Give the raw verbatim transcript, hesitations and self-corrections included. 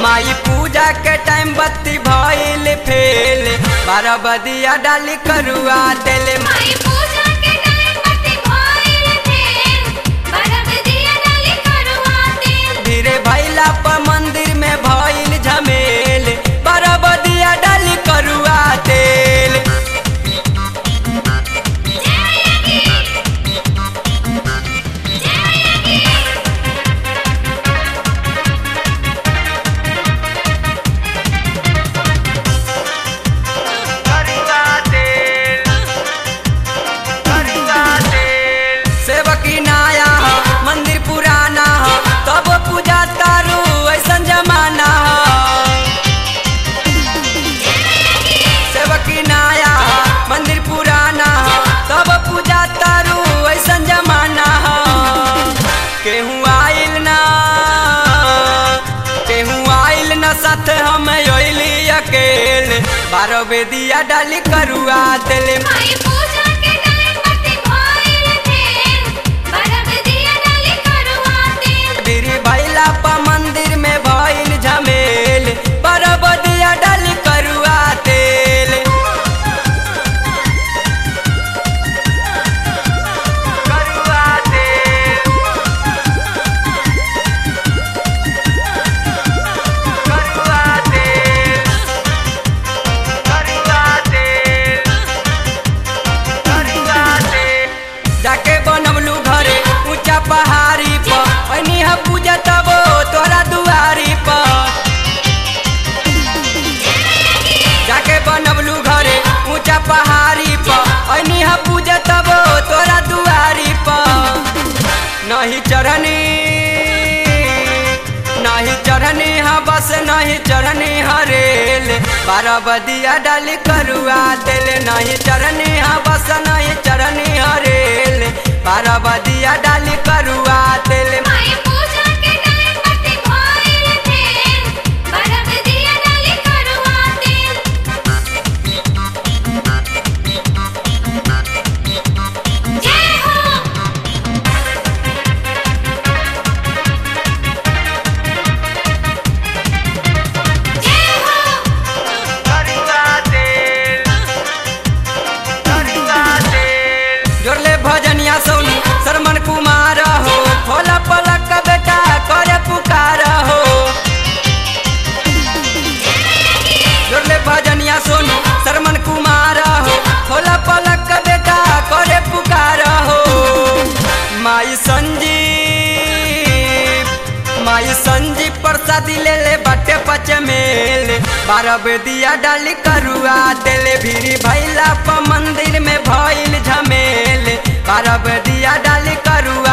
माई पूजा के टाइम बत्ती भइल फेल बारह बदिया डाली करुआ तेल माई पूजा के टाइम बत्ती भइल फेल बारह बदिया डाली करुआ तेल धीरे भैला पर मंदिर में भइल झमेल बारह बदिया डाली करुआ तेल साथ हम योइली अकेल बारह बेदिया डाली करुआ तेल माई पूजा के टाइम बत्ती भइल फेल बारह बदिया डाली करुआ तेल धीरे भैला पर मंदिर में भइल झमेल बारह बदिया डाली करुआ तेल करुआ तेल जाके बनवलू घरे ऊंचा पहाड़ी पर अनी हा पूजा तब तोरा दुआरी पर जाके बनवलू घरे ऊंचा पहाड़ी पर अनी हा पूजा तब तोरा दुआरी पर नहीं चढ़नी नहीं चढ़नी हा बस नहीं चढ़नी हरेल बारह बदिया डाली करुआ तेल नहीं चढ़नी हा बस नहीं चढ़नी हरेल बारह बदिया डाली करुआ तेल माई पूजा के टाइम बत्ती भइल फेल बारह बदिया डाली करुआ तेल जय हो जय हो जोड़ले भजनिया सोनू शरमन कुमार हो भोला पलक का बेटा करे पुकार हो जोड़ले भजनिया सोनू शरमन कुमार हो भोला पलक का बेटा करे पुकार हो माई संजीव माई संजीव प्रसादी ले ले बटे पच मेल बारह बेदिया डाली करुआ तेल भीरी भैला पर मंदिर में भइल झमेल बारह बेदिया डाली करुआ